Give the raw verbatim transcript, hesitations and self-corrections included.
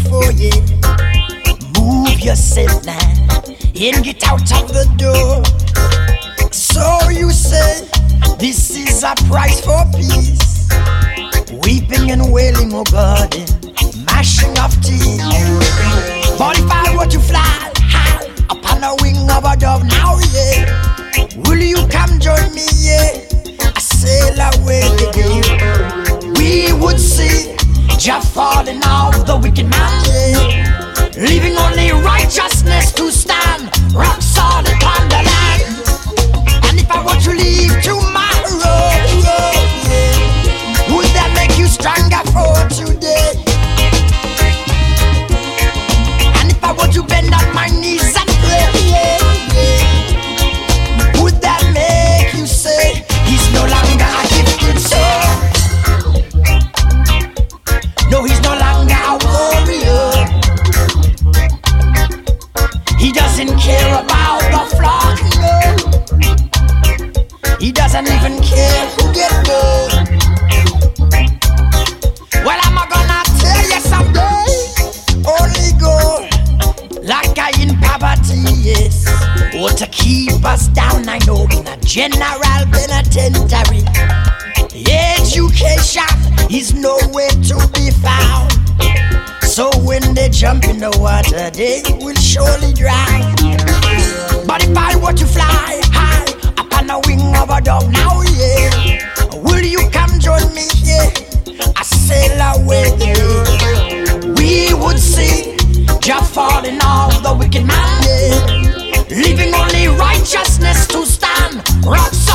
before you. Move yourself now and get out of the door. So you say this is a price for peace. Weeping and wailing, oh God, mashing of teeth. But if I were to fly high upon the wing of a dove now, yeah, will you come join me, yeah? I sail away again. We would see Jah falling off the wicked man, yeah, leaving only righteousness to stand, rock solid on the land. And if I were to leave tomorrow, yeah, would that make you stronger for today? And if I were to bend on my knees and pray, yeah, yeah, would that make you say he's no longer a gifted soul? No, he's no longer a warrior. He doesn't care about the flock, no. He doesn't even care who get gold. Well, I'm gonna tell you someday, only gold, like I in poverty, yes, or to keep us down, I know, in a general penitentiary. Education is nowhere to be found. So when they jump in the water, they will surely drown. But if I were to fly high upon the wing of a dove now, yeah, will you come join me here? I sail away, yeah. We would see Jah falling off the wicked man, yeah, leaving only righteousness to stand, rocks